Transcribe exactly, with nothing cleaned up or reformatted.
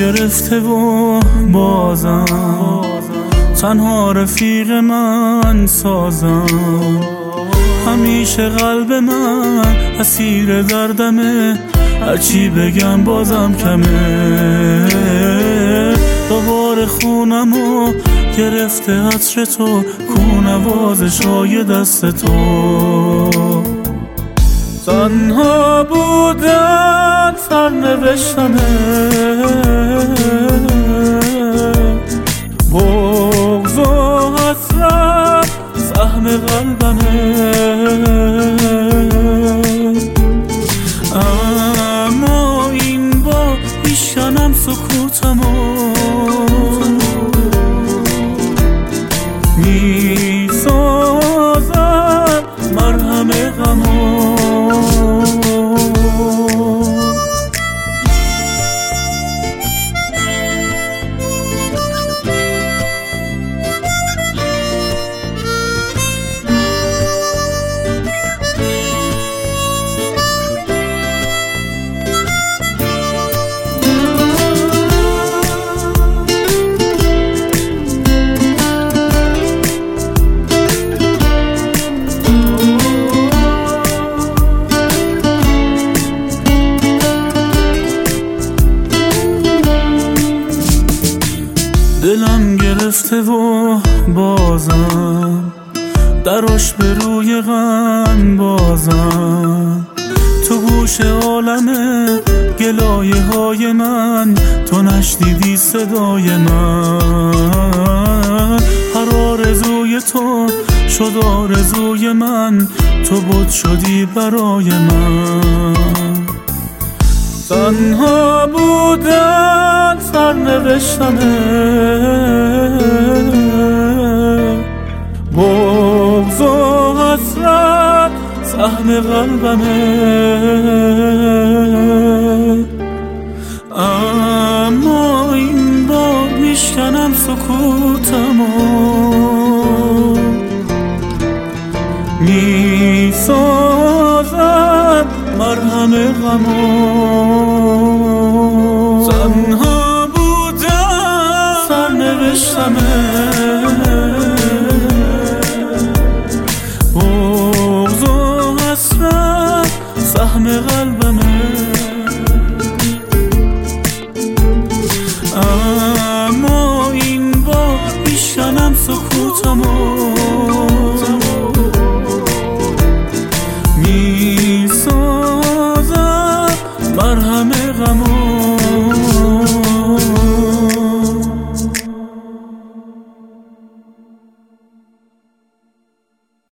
گرفته و بازم تنها رفیق من سازم. همیشه قلب من اسیر دردمه، هرچی بگم بازم کمه. دوباره خونمو گرفته عطر تو، کوه‌نوازش های دست تو. تنها بودن سرنوشتمه، بغض و حسرت سهم قلبمه. اما این بار میشکنم سکوتمو، میسازم مرهم غمو. دلم گرفته و بازم دراش به روی غم بازم. تو گوش عالمه گلایه های من، تو نشنیدی صدای من. هر آرزوی تو شد آرزوی من، تو بود شدی برای من. تنها بودن سرنوشتمه، بغض و حسرت سهم قلبمه. اما این بار میشکنم سکوتمو، میسازم مرهم غمو. تنها بودم سرنوشتمه، بغض و حسرت سهم قلبمه. اما این بار میشکنم سکوتمو،